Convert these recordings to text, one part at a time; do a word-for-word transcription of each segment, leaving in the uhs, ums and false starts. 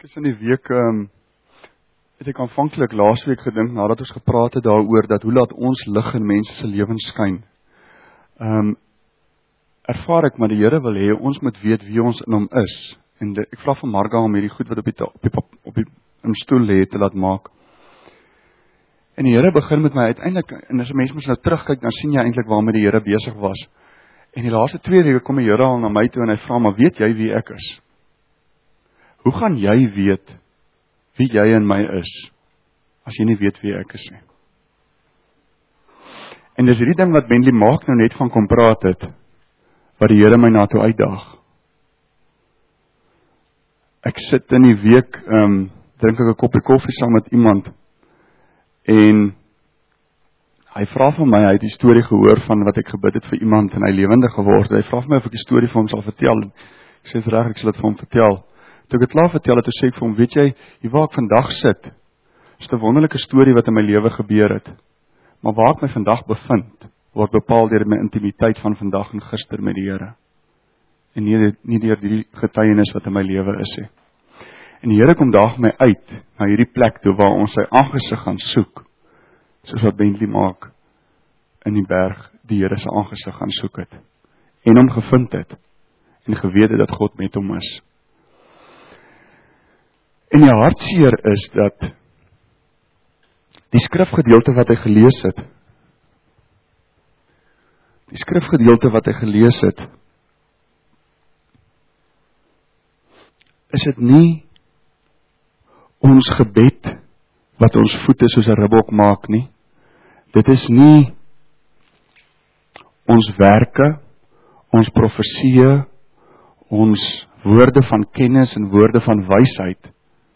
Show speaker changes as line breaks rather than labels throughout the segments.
Ek is in die week, um, het ek aanvanklik laasweek gedink, nadat ons gepraat het daaroor, dat hoe laat ons lig in mense se lewens skyn. Um, ervaar ek, maar die Here wil hê, ons moet weet wie ons in hom is. En de, ek vra van Marga om hierdie goed wat op die, op die, op die, op die stoel lê te laat maak. En die Here begin met my uiteindelik, en as 'n mens mens nou terugkyk, dan sien jy eintlik waarmee die Here besig was. En die laaste twee weke kom die Here al na my toe en hy vra, maar weet jy wie ek is? Hoe gaan jy weet wie jy in my is, as jy nie weet wie ek is nie? En dis hierdie ding wat Bentley Maak nou net van kom praat het, wat die Here my na toe uitdaag. Ek sit in die week, um, drink ek 'n koppie koffie saam met iemand, en hy vra van my, hy het die storie gehoor van wat ek gebid het vir iemand, en hy lewendig geword, hy vra van my of ek die storie vir hom sal vertel, en ek sê, is reg, ek sal dit vir hom vertel. Toe ek het klaar vertel het, toe sê ek vir hom, weet jy, hier waar ek vandag sit, is 'n wonderlike storie wat in my lewe gebeur het, maar waar ek my vandag bevind, word bepaal deur my intimiteit van vandag en gister met die Here, en nie, nie deur die getuienis wat in my lewe is he. En die Here kom daag my uit, na hierdie plek toe, waar ons sy aangesig gaan soek, soos wat Bentley Maak, in die berg, die Here sy aangesig gaan soek het, en hom gevind het, en geweet het dat God met hom is. En die hartseer is dat die skrifgedeelte wat hy gelees het, die skrifgedeelte wat hy gelees het, is dit nie ons gebed wat ons voete soos 'n ribbok maak nie. Dit is nie ons werke, ons profesieë, ons woorde van kennis en woorde van wysheid,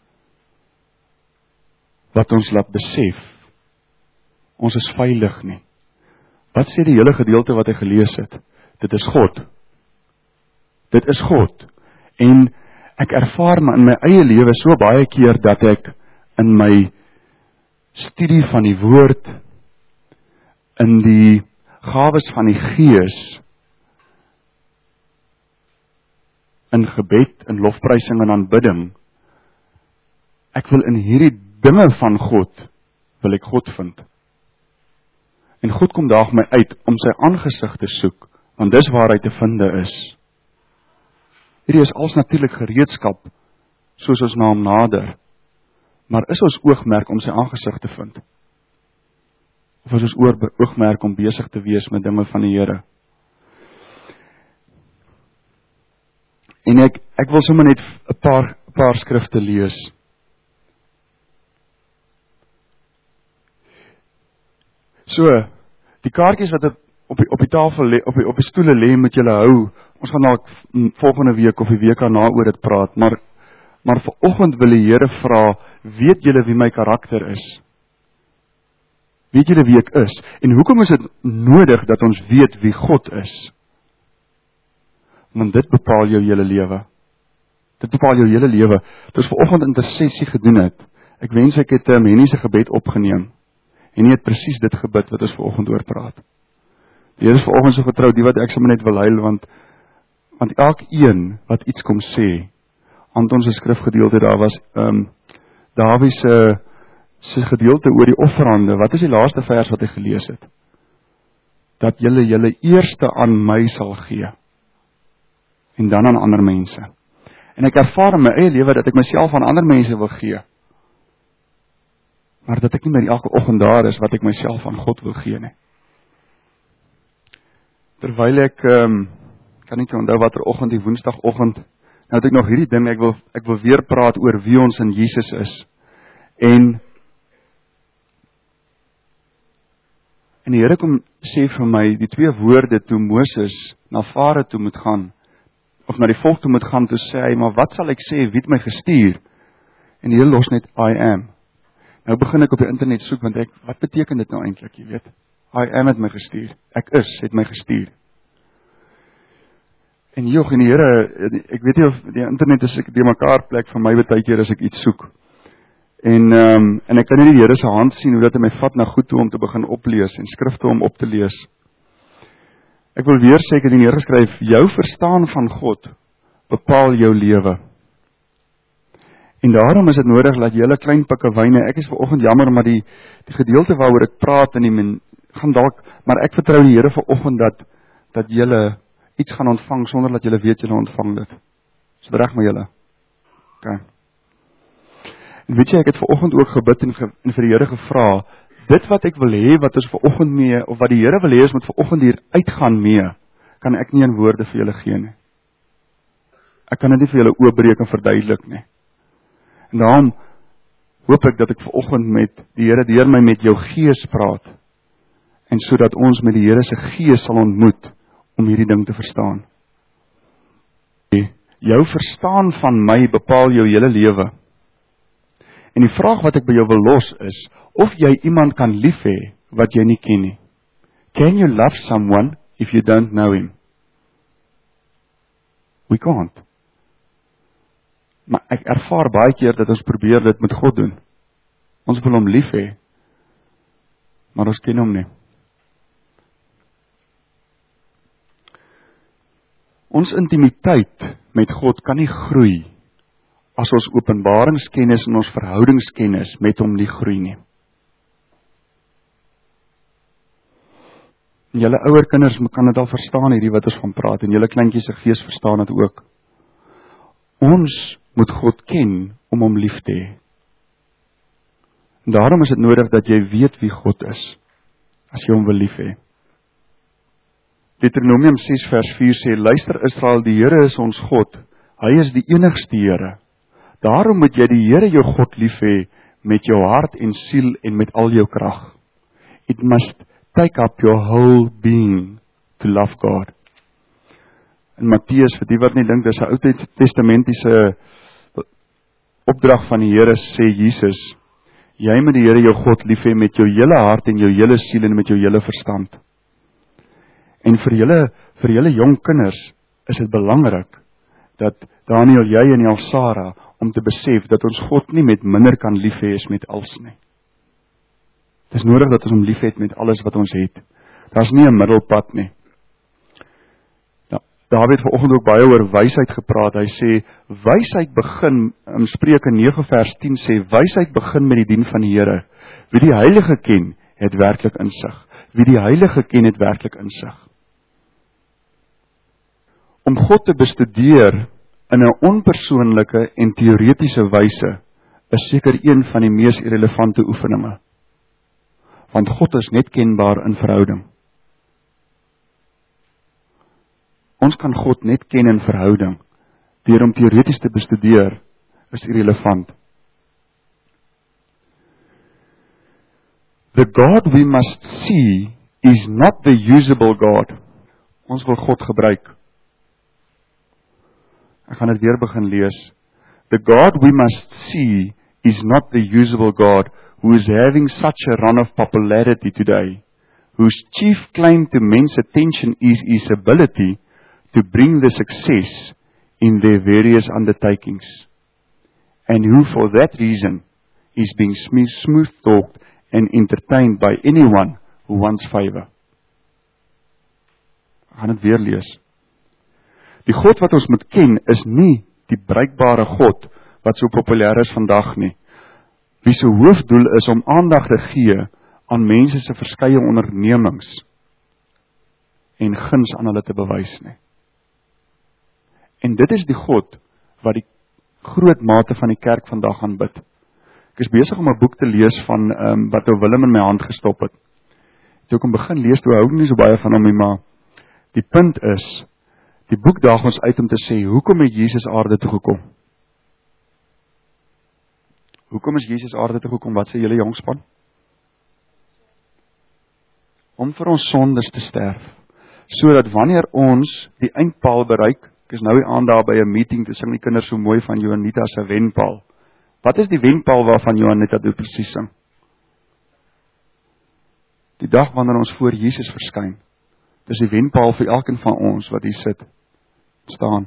wat ons laat besef, ons is veilig nie. Wat sê die hele gedeelte wat hy gelees het? Dit is God. Dit is God. En ek ervaar my in my eie lewe so baie keer, dat ek in my studie van die woord, in die gawes van die Gees, in gebed, in lofprysing en aanbidding, ek wil in hierdie dinge van God, wil ek God vind. En God kom daag my uit, om sy aangesig te soek, want dis waar hy te vinde is. Hierdie is als natuurlik gereedskap, soos ons na hom nader, maar is ons oogmerk om sy aangesig te vind? Of is ons oogmerk om besig te wees met dinge van die Here? En ek, ek wil sommer net 'n paar, paar skrifte lees. So, die kaartjies wat op die, op die tafel, le, op, die, op die stoele lê, moet julle hou. Ons gaan dalk volgende week of die week daarna oor dit praat, maar, maar vanoggend wil die Here vra, weet julle wie my karakter is? Weet julle wie ek is? En hoekom is dit nodig dat ons weet wie God is? Want dit bepaal jou hele lewe. Dit bepaal jou hele lewe. Toe ons vanoggend intersessie gedoen het, ek wens ek het um, Hennie se gebed opgeneem, en nie het presies dit gebid wat ons vanoggend oor praat. Die Here is vanoggend so getrou, die wat ek sommer net wil huil, want, want elkeen wat iets kom sê, Anton se skrifgedeelte, daar was um, Dawie se, se gedeelte oor die offerande. Wat is die laaste vers wat hy gelees het? Dat julle julle eerste aan my sal gee, en dan aan ander mense. En ek ervaar in my eie lewe, dat ek myself aan ander mense wil gee, maar dat ek nie meer elke oggend daar is, wat ek myself aan God wil gee nie. Terwyl ek, um, kan nie onthou wat er oggend, die woensdagoggend, nou het ek nog hierdie ding, ek wil, ek wil weer praat oor wie ons in Jesus is. En, en die Here kom sê vir my, die twee woorde toe Moses na Farao toe moet gaan, of na die volk toe moet gaan, toe sê hy, maar wat sal ek sê, wie het my gestuur? En die Here los net, I am. Nou begin ek op die internet soek, want ek, wat beteken dit nou eintlik, jy weet? I am het my gestuur. Ek is, het my gestuur. En joh, en die Here, ek weet nie of die internet is ek die mekaar plek van my baie keer as ek iets soek. En, um, en ek kan nie die Here se hand sien, hoe dat hy my vat na goed toe om te begin oplees, en skrifte om op te lees. Ek wil weer sê, ek het hier geskryf, jou verstaan van God bepaal jou lewe. En daarom is dit nodig dat julle klein pikke wyne, ek is vanoggend jammer, maar die, die gedeelte waaroor ek praat, en die men, gaan dalk, maar ek vertrou die Here vanoggend dat, dat julle iets gaan ontvang, sonder dat julle weet julle ontvang dit. Is dit reg met julle? Okay. En weet jy, ek het vanoggend ook gebid en, ge, en vir die Here gevra, dit wat ek wil hê, wat ons vanoggend mee, of wat die Here wil hê, ons moet vanoggend hier uitgaan mee, kan ek nie in woorde vir julle gee nie. Ek kan dit nie vir julle oopbreek en verduidelik nie. En daarom hoop ek dat ek vanoggend met die Here deur my met jou gees praat, en sodat ons met die Here se gees sal ontmoet, om hierdie ding te verstaan. Jou verstaan van my bepaal jou hele lewe. En die vraag wat ek by jou wil los is, of jy iemand kan lief hê wat jy nie ken nie. Can you love someone if you don't know him? We can't. Maar ek ervaar baie keer dat ons probeer dit met God doen. Ons wil hom lief hê, maar ons ken hom nie. Ons intimiteit met God kan nie groei as ons openbaringskennis en ons verhoudingskennis met hom nie groei nie. En julle ouer kinders kan dit al verstaan hierdie wat ons van praat, en julle kleintjies se gees verstaan dit ook. Ons moet God ken om hom lief te hê. En daarom is dit nodig dat jy weet wie God is, as jy hom wil lief hê. Deuteronomium ses vers vier sê, luister Israel, die Here is ons God, hy is die enigste Here. Daarom moet jy die Here jou God lief hê met jou hart en siel en met al jou krag. It must take up your whole being to love God. In Matteus, vir die wat nie dink, dis 'n Ou Testamentiese opdrag van die Here, sê Jesus, jy moet die Here jou God lief hê met jou hele hart en jou hele siel en met jou hele verstand. En vir julle, vir julle jong kinders is dit belangrik dat Daniel, jy en jou Sarah, om te besef dat ons God nie met minder kan lief hê as met alles nie. Het is nodig dat ons hom lief het met alles wat ons het. Daar is nie 'n middelpad nie. Nou, David het vanoggend ook baie oor wysheid gepraat. Hy sê, wysheid begin, in Spreuke nege vers tien sê, wysheid begin met die dien van die Here. Wie die Heilige ken, het werklik insig. Wie die Heilige ken, het werklik insig. Om God te bestudeer in 'n onpersoonlike en teoretiese wyse is seker een van die mees irrelevante oefeninge. Want God is net kenbaar in verhouding. Ons kan God net ken in verhouding. Deur om teoreties te bestudeer is irrelevant. The God we must see is not the usable God. Ons wil God gebruik. Ek gaan dit weer begin lees. The God we must see is not the usable God who is having such a run of popularity today, whose chief claim to men's attention is his ability to bring the success in their various undertakings, and who for that reason is being smooth-talked and entertained by anyone who wants favor. Ek gaan dit weer lees. Die God wat ons moet ken is nie die bruikbare God wat so populêr is vandag nie. Wie se hoofdoel is om aandag te gee aan mense se verskeie ondernemings en guns aan hulle te bewys nie. En dit is die God wat die groot mate van die kerk vandag aanbid. Ek is besig om 'n boek te lees van um, wat ou Willem in my hand gestop het. Toe ek hom begin lees, toe hou ek nie so baie van hom nie, maar die punt is, die boek daag ons uit om te sê, hoekom het Jesus aarde toe gekom? Hoekom is Jesus aarde toe gekom? Wat sê julle jongspan? Om vir ons sondes te sterf, sodat wanneer ons die eindpaal bereik, ek is nou die aand daar by 'n meeting, te sing die kinders so mooi van Johannita se wenpaal. Wat is die wenpaal waarvan Johannita dit presies sing? Die dag wanneer ons voor Jesus verskyn, dis die wenpaal vir elkeen van ons wat hier sit, staan.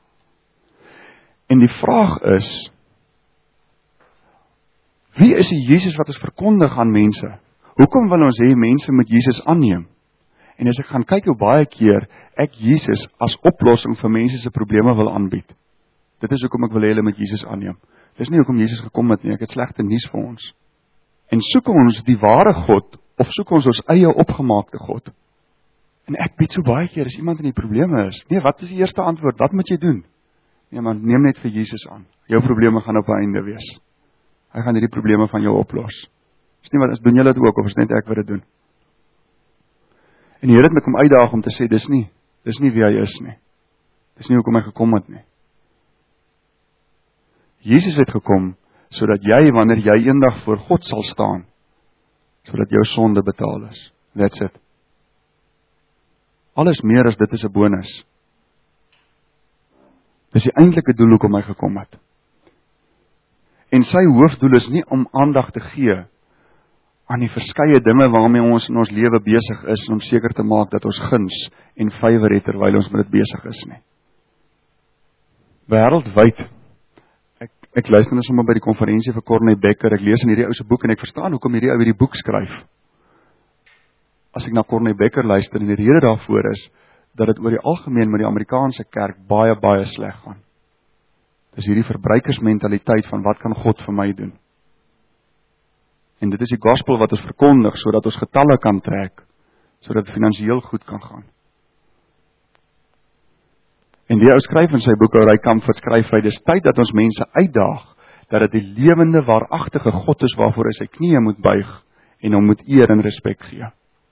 En die vraag is, wie is die Jesus wat ons verkondig aan mense? Hoekom wil ons hê mense moet Jesus aanneem? En as ek gaan kyk hoe baie keer ek Jesus as oplossing vir mense se probleme wil aanbied. Dit is hoekom ek wil hê hulle moet Jesus aanneem. Dis nie hoekom Jesus gekom het nie, ek het slegte nuus vir ons. En soek ons die ware God, of soek ons ons eie opgemaakte God? En ek bied so baie keer, as iemand in die probleme is, nee, wat is die eerste antwoord? Wat moet jy doen? Nee man, neem net vir Jesus aan. Jou probleme gaan op 'n einde wees. Hy gaan hierdie probleme van jou oplos. Is nie wat, is, doen julle dit ook, of is net ek wat dit doen? En die Here het my kom uitdaag om te sê, dis nie, dis nie wie hy is nie. Dis nie hoekom hy gekom het nie. Jesus het gekom, sodat jy, wanneer jy eendag voor God sal staan, sodat jou sonde betaal is. That's it. Alles meer as dit is 'n bonus. Dis die eintlike doel hoekom hy gekom het. En sy hoofdoel is nie om aandag te gee aan die verskeie dinge waarmee ons in ons lewe besig is, om seker te maak dat ons guns en vywer het terwyl ons met dit besig is nie. Wêreldwyd, ek, ek luister nou sommer by die konferensie vir Corney Becker, ek lees in hierdie ou se boek en ek verstaan hoekom hierdie ou hierdie boek skryf. As ek na Corney Becker luister en die rede daarvoor is, dat dit oor die algemeen met die Amerikaanse kerk baie, baie sleg gaan. Dis hierdie verbruikersmentaliteit van wat kan God vir my doen? En dit is die gospel wat ons verkondig, sodat ons getalle kan trek, sodat het finansiëel goed kan gaan. En die ou skryf in sy boek, Ry Comfort, skryf hy, dis tyd dat ons mense uitdaag, dat dit die lewende, waaragtige God is, waarvoor hy sy knieë moet buig, en hom moet eer en respek gee.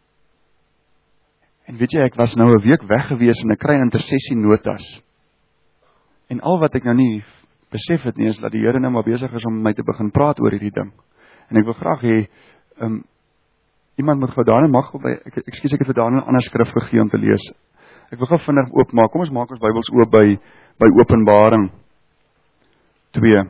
En weet jy, ek was nou 'n week weg gewees en ek kry intersessie notas. En al wat ek nou nie besef het nie, is dat die Here nou maar besig is om my te begin praat oor hierdie ding. En ek wil graag hê, um, iemand moet gou daarin mag, by, ek, excuse, ek het vir daarin 'n ander skrif gegee om te lees. Ek wil gou vinnig oopmaak, kom ons maak ons Bybels oop by, by Openbaring twee.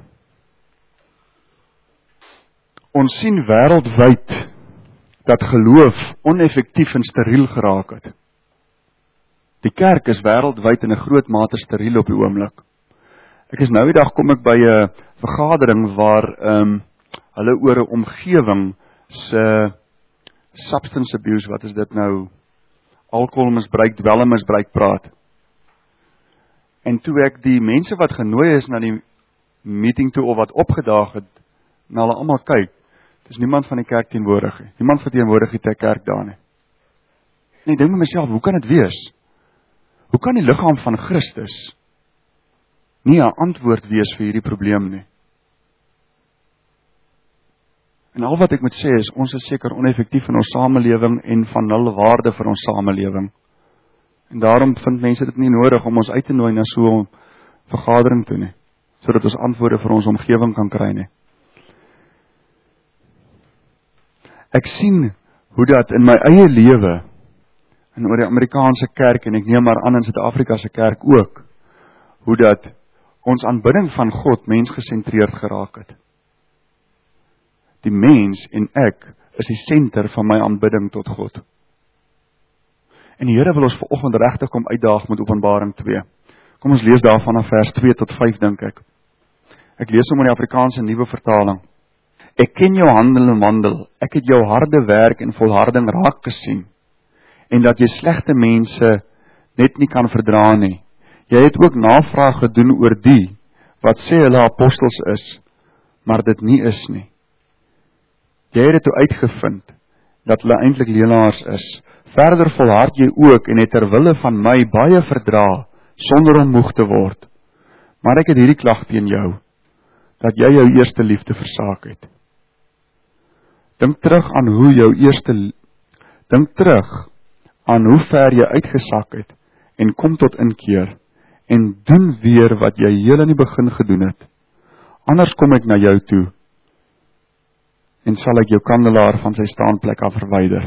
Ons sien wêreldwyd dat geloof oneffektief en steriel geraak het. Die kerk is wêreldwyd in 'n groot mate steriel op die oomblik. Ek is nou die dag kom ek by 'n vergadering waar um, hulle oor 'n omgewing se substance abuse, wat is dit nou, alkoholmisbruik, dwelmmisbruik praat. En toe ek die mense wat genooi is na die meeting toe, of wat opgedaag het, na hulle almal kyk, dis niemand van die kerk teenwoordig nie. Niemand verteenwoordig die kerk daar nie. En ek dink met myself, hoe kan dit wees? Hoe kan die liggaam van Christus nie 'n antwoord wees vir hierdie probleem nie? En al wat ek moet sê is, ons is seker oneffektief in ons samelewing en van nul waarde vir ons samelewing. En daarom vind mense dit nie nodig om ons uit te nooi na so 'n vergadering toe nie, sodat ons antwoorde vir ons omgewing kan kry nie. Ek sien hoe dat in my eie lewe, en oor die Amerikaanse kerk, en ek neem maar aan in Suid-Afrika se kerk ook, hoe dat ons aanbidding van God mensgesentreerd geraak het. Die mens en ek is die senter van my aanbidding tot God. En die Here wil ons vanoggend regtig kom uitdaag met Openbaring twee. Kom ons lees daarvan af vers twee tot vyf, dink ek. Ek lees hom in die Afrikaanse Nuwe Vertaling. Ek ken jou handel en wandel, ek het jou harde werk en volharding raak gesien, en dat jy slegte mense net nie kan verdra nie. Jy het ook navraag gedoen oor die, wat sê hulle apostels is, maar dit nie is nie. Jy het toe uitgevind, dat hulle eintlik leenaars is. Verder volhard jy ook, en het terwille van my baie verdra, sonder om moeg te word. Maar ek het hierdie klag teen jou, dat jy jou eerste liefde versaak het. Dink terug aan hoe jou eerste, dink terug aan hoe ver jy uitgesak het, en kom tot inkeer, en doen weer wat jy heel in die begin gedoen het. Anders kom ek na jou toe, en sal ek jou kandelaar van sy staanplek af verwyder.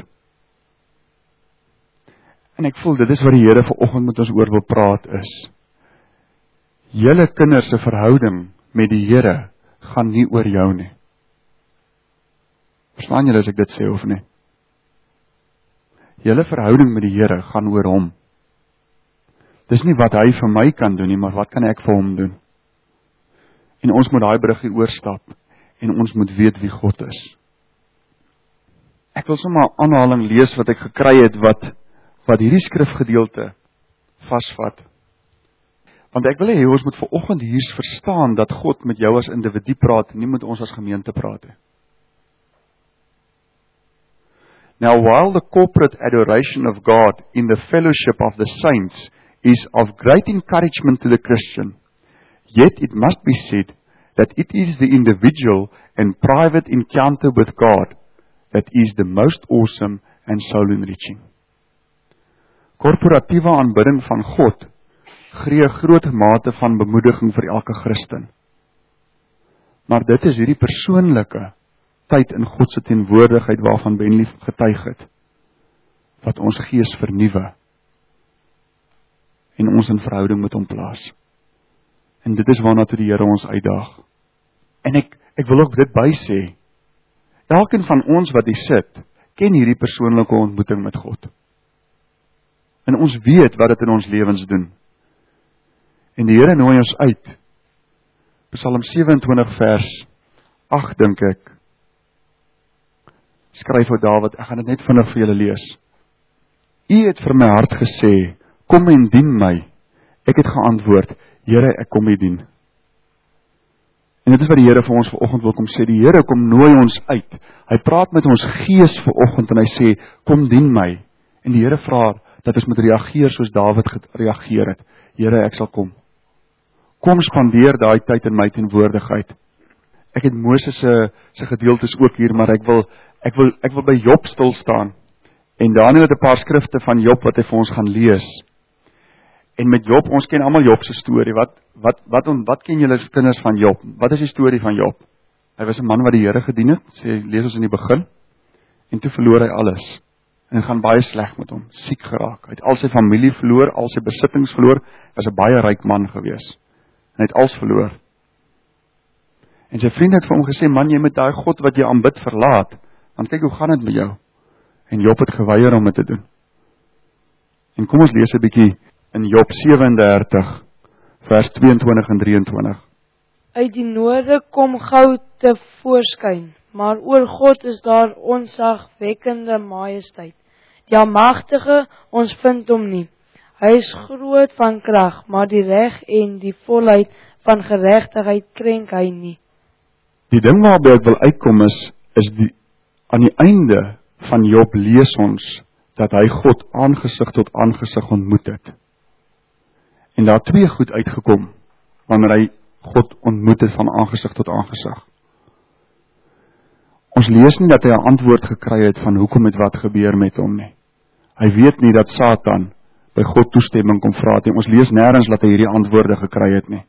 En ek voel, dit is wat die Here vanoggend met ons oor wil praat is. Julle kinders se verhouding met die Here gaan nie oor jou nie. Verstaan julle as ek dit sê of nie? Julle verhouding met die Here gaan oor hom. Dis nie wat hy vir my kan doen nie, maar wat kan ek vir hom doen? En ons moet daai bruggie oorstap, en ons moet weet wie God is. Ek wil sommer 'n aanhaling lees wat ek gekry het, wat, wat hierdie skrifgedeelte vasvat. Want ek wil hê ons moet vanoggend hier verstaan dat God met jou as individu praat, nie met ons as gemeente praat nie. Now, while the corporate adoration of God in the fellowship of the saints is of great encouragement to the Christian, yet it must be said that it is the individual and private encounter with God that is the most awesome and soul-enriching. Korporatiewe aanbidding van God gee 'n groot mate van bemoediging vir elke Christen. Maar dit is hierdie persoonlike tyd in God se teenwoordigheid waarvan Ben lief getuig het, wat ons gees vernuwe en ons in verhouding met hom plaas. En dit is waarna toe die Here ons uitdaag. En ek, ek wil ook dit by sê, elkeen van ons wat hier sit, ken hierdie persoonlike ontmoeting met God. En ons weet wat dit in ons lewens doen. En die Here nooi ons uit. Psalm sewe-en-twintig vers agt dink ek, skryf ou Dawid, ek gaan dit net vinnig vir julle lees. U het vir my hart gesê, kom en dien my. Ek het geantwoord, Here, ek kom u dien. En dit is wat die Here vir ons vanoggend wil kom sê. Die Here kom nooi ons uit. Hy praat met ons gees vanoggend en hy sê, kom dien my. En die Here vra dat ons moet reageer soos Dawid gereageer het. Here, ek sal kom. Kom spandeer daai tyd in my teenwoordigheid. Ek het Moses se se gedeeltes ook hier, maar ek wil ek wil ek wil by Job stil staan. En Daniel het 'n paar skrifte van Job wat hy vir ons gaan lees. En met Job, ons ken almal Job se storie. Wat wat wat wat, wat ken julle kinders van Job? Wat is die storie van Job? Hy was 'n man wat die Here gedien het, sê lees ons in die begin. En toe verloor hy alles. En dit gaan baie sleg met hom, siek geraak. Hy het al sy familie verloor, al sy besittings verloor. Hy was 'n baie ryk man gewees. En hy het alles verloor. En sy vriend het vir hom gesê, man, jy moet daai God wat jy aanbid verlaat, want kyk hoe gaan dit met jou. En Job het geweier om dit te doen. En kom ons lees 'n bietjie in Job sewe-en-dertig, vers twee-en-twintig en drie-en-twintig.
Uit die noorde kom goud te voorskyn, maar oor God is daar onsagwekkende majesteit. Die Almagtige, ons vind hom nie. Hy is groot van krag, maar die reg en die volheid van geregtigheid krenk hy nie.
Die ding waarby ek wil uitkom is, is die, aan die einde van Job lees ons, dat hy God aangesig tot aangesig ontmoet het. En daar twee goed uitgekom, wanneer hy God ontmoet het van aangesig tot aangesig. Ons lees nie dat hy 'n antwoord gekry het van hoekom het wat gebeur met hom nie. Hy weet nie dat Satan by God toestemming kom vra het nie. Ons lees nêrens dat hy hierdie antwoorde gekry het nie.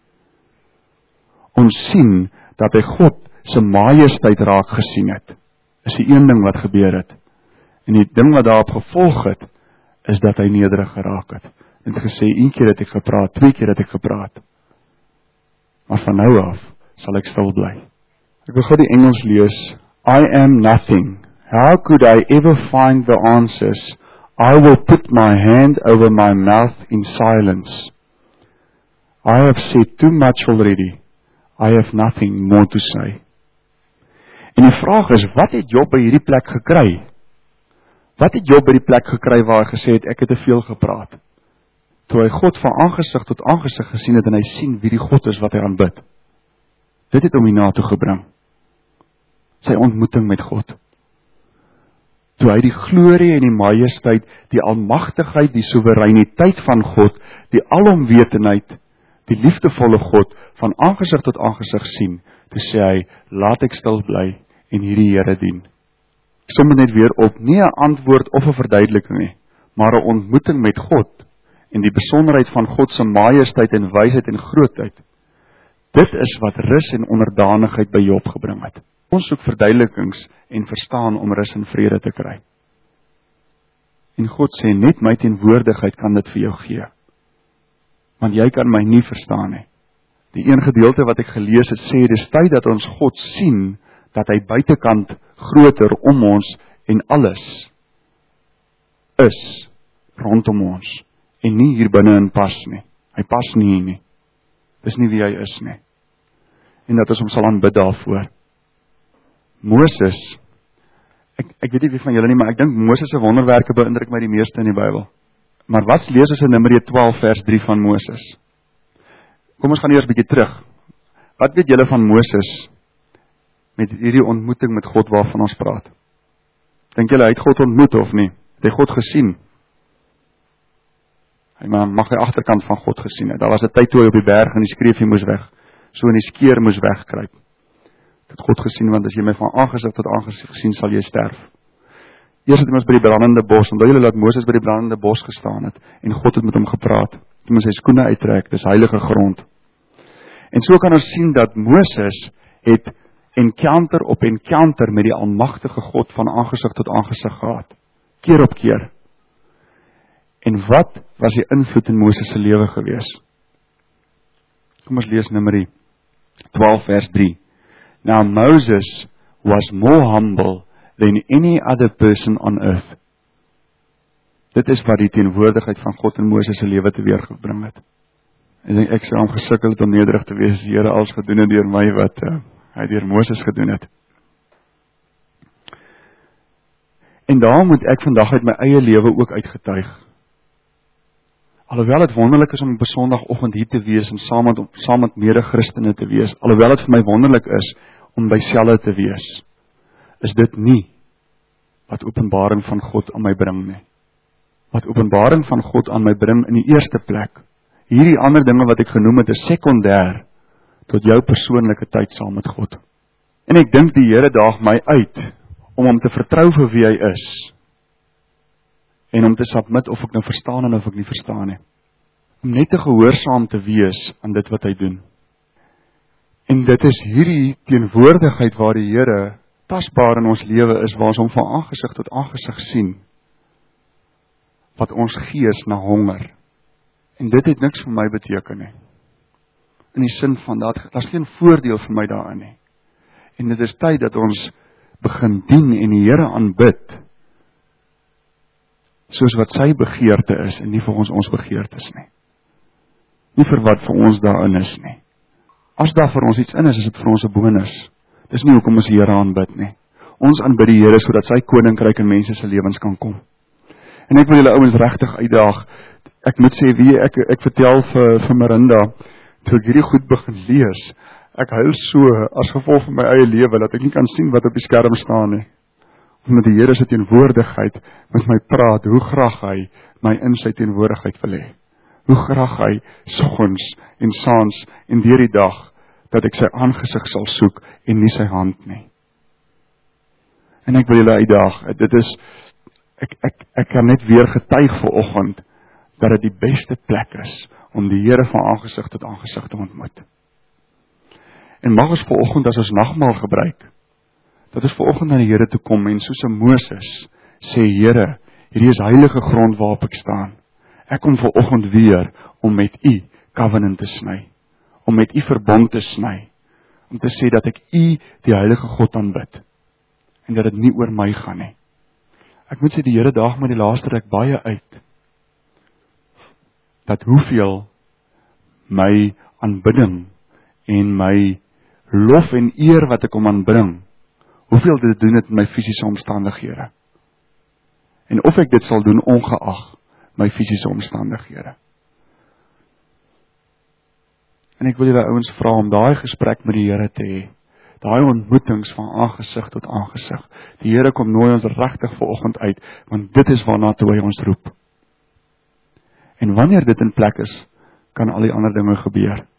Ons sien dat hy God se majesteit raak gesien het. Is die een ding wat gebeur het. En die ding wat daarop gevolg het, is dat hy nederig geraak het. En gesê, een keer het ek gepraat, twee keer het ek gepraat. Maar van nou af sal ek stil bly. Ek wil gou die Engels lees. I am nothing. How could I ever find the answers? I will put my hand over my mouth in silence. I have said too much already. I have nothing more to say. En die vraag is, wat het Job by hierdie plek gekry? Wat het Job by die plek gekry waar hy gesê het, ek het te veel gepraat? Toe hy God van aangesig tot aangesig gesien het en hy sien wie die God is wat hy aanbid. Dit het hom hiernatoe gebring. Sy ontmoeting met God. Toe hy die glorie en die majesteit, die almagtigheid, die soewereiniteit van God, die alomwetenheid, die liefdevolle God van aangesig tot aangesig sien, toe sê hy, laat ek stil bly en hierdie Here dien. Ek som net weer op, nie 'n antwoord of 'n verduideliking nie, maar 'n ontmoeting met God en die besonderheid van God se majesteit en wysheid en grootheid. Dit is wat rus en onderdanigheid by Job gebring het. Ons soek verduidelikings en verstaan om rus en vrede te kry. En God sê, net my teenwoordigheid kan dit vir jou gee. Want jy kan my nie verstaan nie. Die een gedeelte wat ek gelees het sê, dis tyd dat ons God sien, dat hy buitekant groter om ons en alles is rondom ons. En nie hier binne-in pas nie. Hy pas nie hier nie. Dis nie wie hy is nie. En dat ons hom sal aanbid daarvoor. Moses, ek, ek weet nie wie van julle nie, maar ek dink Moses se wonderwerke beïndruk my die meeste in die Bybel. Maar wat lees ons in Numeri twaalf vers drie van Moses? Kom ons gaan eers 'n bietjie terug. Wat weet julle van Moses met hierdie ontmoeting met God waarvan ons praat? Dink julle hy het God ontmoet of nie? Het hy God gesien? Hy mag die agterkant van God gesien het. Daar was 'n tyd toe hy op die berg en die skreefie moes weg, so in die skeer moes wegkruip. Het God gesien, want as jy my van aangesig tot aangesig gesien, sal jy sterf. Eers het hy ons by die brandende bos, onthou julle dat Moses by die brandende bos gestaan het, en God het met hom gepraat, toe hy sy skoene uittrek, dis heilige grond. En so kan ons sien dat Moses het encounter op encounter met die almagtige God van aangesig tot aangesig gehad, keer op keer. En wat was die invloed in Moses se lewe gewees? Kom ons lees Numeri twaalf vers drie. Now Moses was more humble than any other person on earth. Dit is wat die teenwoordigheid van God in Moses se lewe teweeggebring het. Ek dink ek sou hom gesukkel het om nederig te wees, die Here alles gedoen het deur my wat uh, hy deur Moses gedoen het. En daarom moet ek vandag uit my eie lewe ook uitgetuig. Alhoewel het wonderlik is om op 'n Sondagoggend hier te wees en saam met, saam met mede-Christene te wees, alhoewel het vir my wonderlik is om by selle te wees, is dit nie wat openbaring van God aan my bring nie. Wat openbaring van God aan my bring in die eerste plek, hierdie ander dinge wat ek genoem het, is sekondêr tot jou persoonlike tyd saam met God. En ek dink die Here daag my uit om hom te vertrou vir wie hy is, en om te submit of ek nou verstaan en of ek nie verstaan nie. Om net te gehoorsaam te wees aan dit wat hy doen. En dit is hierdie teenwoordigheid waar die Here tasbaar in ons lewe is, waar ons hom van aangesig tot aangesig sien, wat ons gees na honger. En dit het niks vir my beteken nie. In die sin van dat, daar is geen voordeel vir my daarin nie. En dit is tyd dat ons begin dien en die Here aanbid, soos wat sy begeerte is, en nie vir ons ons begeertes nie. Nie vir wat vir ons daarin is nie. As daar vir ons iets in is, is dit vir ons 'n bonus. Dis nie hoekom ons die Here aanbid nie. Ons aanbid die Here sodat sy koninkryk in mense se lewens kan kom. En ek wil julle ouens regtig uitdaag. Ek moet sê, wie ek ek vertel vir vir Marinda, toe ek hierdie goed begin lees, ek huil so as gevolg van my eie lewe dat ek nie kan sien wat op die skerm staan nie. Omdat die Here se teenwoordigheid met my praat, hoe graag hy my in sy teenwoordigheid wil hê. Hoe graag hy soggens en saans en deur die dag dat ek sy aangesig sal soek en nie sy hand nie. En ek wil julle uitdaag, dit is ek ek ek kan net weer getuig vanoggend dat dit die beste plek is om die Here van aangesig tot aangesig te ontmoet. En mag ons vanoggend as ons nagmaal gebruik, dat ons vanoggend na die Here toe kom en soos 'n Moses sê, Here, hierdie is heilige grond waarop ek staan. Ek kom vanoggend weer om met U covenant te sny, om met U verbond te sny, om te sê dat ek U die heilige God aanbid en dat dit nie oor my gaan nie. Ek moet sê die Here daag my die laaste ruk baie uit dat hoeveel my aanbidding en my lof en eer wat ek hom aanbring, hoeveel dit doen het in my fisiese omstandighede. En of ek dit sal doen ongeag my fisiese omstandighede. En ek wil julle ouens vra om daai gesprek met die Here te hê. Daai ontmoetings van aangesig tot aangesig. Die Here kom nooi ons regtig vanoggend uit, want dit is waarna toe hy ons roep. En wanneer dit in plek is, kan al die ander dinge gebeur.